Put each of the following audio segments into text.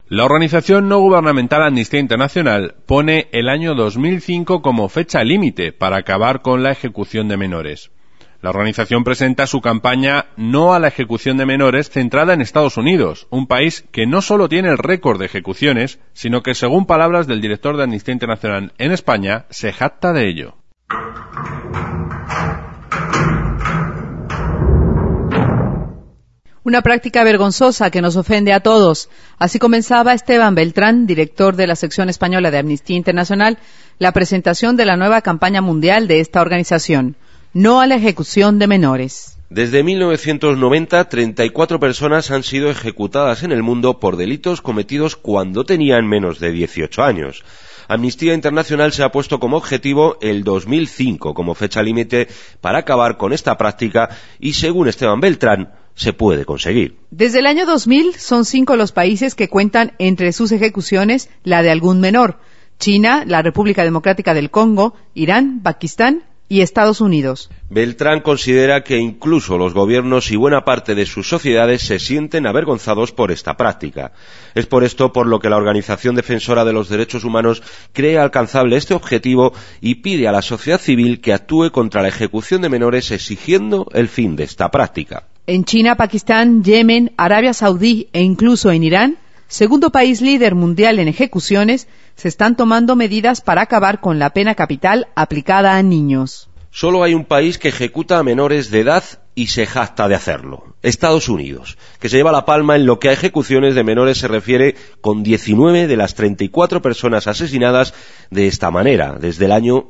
La organización no gubernamental Amnistía Internacional pone el año 2005 como fecha límite para acabar con la ejecución de menores. La organización presenta su campaña No a la ejecución de menores centrada en Estados Unidos, un país que no solo tiene el récord de ejecuciones, sino que, según palabras del director de Amnistía Internacional en España, se jacta de ello. Una práctica vergonzosa que nos ofende a todos. Así comenzaba Esteban Beltrán, director de la sección española de Amnistía Internacional, la presentación de la nueva campaña mundial de esta organización. No a la ejecución de menores. Desde 1990, 34 personas han sido ejecutadas en el mundo por delitos cometidos cuando tenían menos de 18 años. Amnistía Internacional se ha puesto como objetivo el 2005 como fecha límite para acabar con esta práctica y, según Esteban Beltrán, se puede conseguir. Desde el año 2000 son 5 los países que cuentan entre sus ejecuciones la de algún menor: China, la República Democrática del Congo, Irán, Pakistán y Estados Unidos. Beltrán considera que incluso los gobiernos y buena parte de sus sociedades se sienten avergonzados por esta práctica. Es por esto por lo que la Organización Defensora de los Derechos Humanos cree alcanzable este objetivo y pide a la sociedad civil que actúe contra la ejecución de menores exigiendo el fin de esta práctica. En China, Pakistán, Yemen, Arabia Saudí e incluso en Irán, segundo país líder mundial en ejecuciones, se están tomando medidas para acabar con la pena capital aplicada a niños. Solo hay un país que ejecuta a menores de edad y se jacta de hacerlo: Estados Unidos, que se lleva la palma en lo que a ejecuciones de menores se refiere, con 19 de las 34 personas asesinadas de esta manera desde el año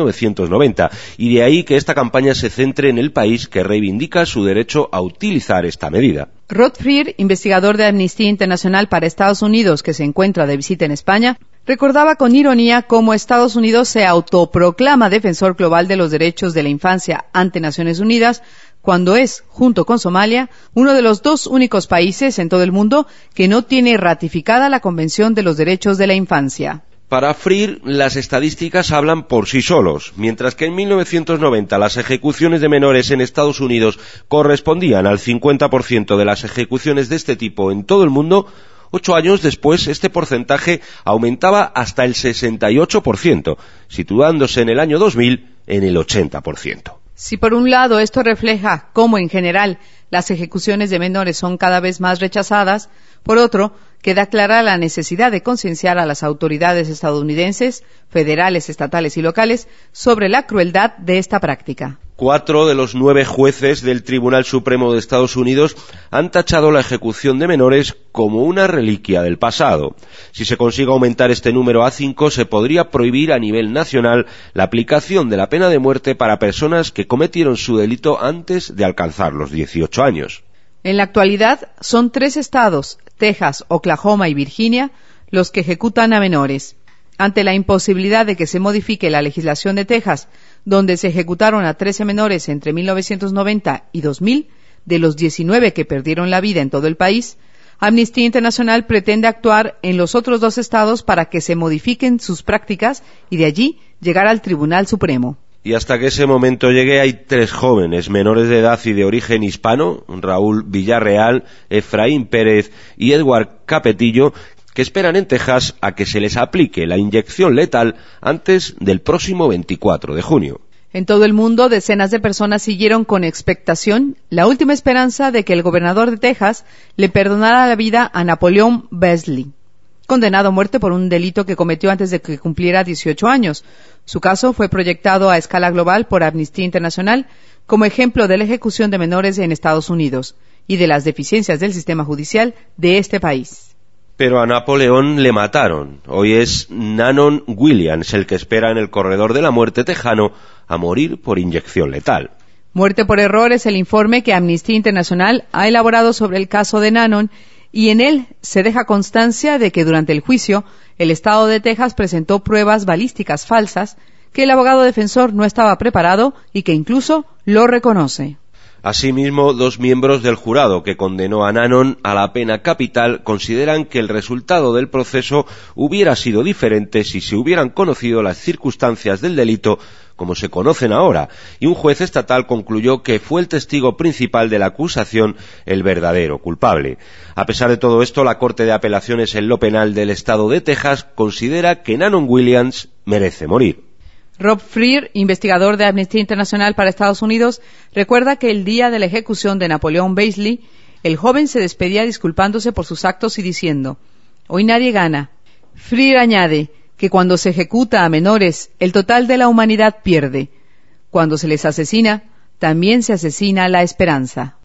1990, y de ahí que esta campaña se centre en el país que reivindica su derecho a utilizar esta medida. Rod Freer, investigador de Amnistía Internacional para Estados Unidos, que se encuentra de visita en España, recordaba con ironía cómo Estados Unidos se autoproclama defensor global de los derechos de la infancia ante Naciones Unidas, cuando es, junto con Somalia, uno de los 2 únicos países en todo el mundo que no tiene ratificada la Convención de los Derechos de la Infancia. Para Freer, las estadísticas hablan por sí solos. Mientras que en 1990 las ejecuciones de menores en Estados Unidos correspondían al 50% de las ejecuciones de este tipo en todo el mundo, 8 años después este porcentaje aumentaba hasta el 68%, situándose en el año 2000 en el 80%. Si por un lado esto refleja cómo en general las ejecuciones de menores son cada vez más rechazadas, por otro, queda clara la necesidad de concienciar a las autoridades estadounidenses, federales, estatales y locales sobre la crueldad de esta práctica. 4 de los 9 jueces del Tribunal Supremo de Estados Unidos han tachado la ejecución de menores como una reliquia del pasado. Si se consigue aumentar este número a 5, se podría prohibir a nivel nacional la aplicación de la pena de muerte para personas que cometieron su delito antes de alcanzar los 18 años. En la actualidad, son 3 estados, Texas, Oklahoma y Virginia, los que ejecutan a menores. Ante la imposibilidad de que se modifique la legislación de Texas, donde se ejecutaron a 13 menores entre 1990 y 2000, de los 19 que perdieron la vida en todo el país, Amnistía Internacional pretende actuar en los otros 2 estados para que se modifiquen sus prácticas y de allí llegar al Tribunal Supremo. Y hasta que ese momento llegue hay 3 jóvenes menores de edad y de origen hispano, Raúl Villarreal, Efraín Pérez y Edward Capetillo, que esperan en Texas a que se les aplique la inyección letal antes del próximo 24 de junio. En todo el mundo, decenas de personas siguieron con expectación la última esperanza de que el gobernador de Texas le perdonara la vida a Napoleón Beasley, condenado a muerte por un delito que cometió antes de que cumpliera 18 años. Su caso fue proyectado a escala global por Amnistía Internacional como ejemplo de la ejecución de menores en Estados Unidos y de las deficiencias del sistema judicial de este país. Pero a Napoleón le mataron. Hoy es Nanon Williams el que espera en el corredor de la muerte tejano a morir por inyección letal. Muerte por error es el informe que Amnistía Internacional ha elaborado sobre el caso de Nanon, y en él se deja constancia de que durante el juicio el Estado de Texas presentó pruebas balísticas falsas que el abogado defensor no estaba preparado y que incluso lo reconoce. Asimismo, 2 miembros del jurado que condenó a Nanon a la pena capital consideran que el resultado del proceso hubiera sido diferente si se hubieran conocido las circunstancias del delito como se conocen ahora, y un juez estatal concluyó que fue el testigo principal de la acusación el verdadero culpable. A pesar de todo esto, la Corte de Apelaciones en lo penal del estado de Texas considera que Nanon Williams merece morir. Rob Freer, investigador de Amnistía Internacional para Estados Unidos, recuerda que el día de la ejecución de Napoleón Beasley, el joven se despedía disculpándose por sus actos y diciendo: «Hoy nadie gana». Freer añade que cuando se ejecuta a menores, el total de la humanidad pierde. Cuando se les asesina, también se asesina la esperanza.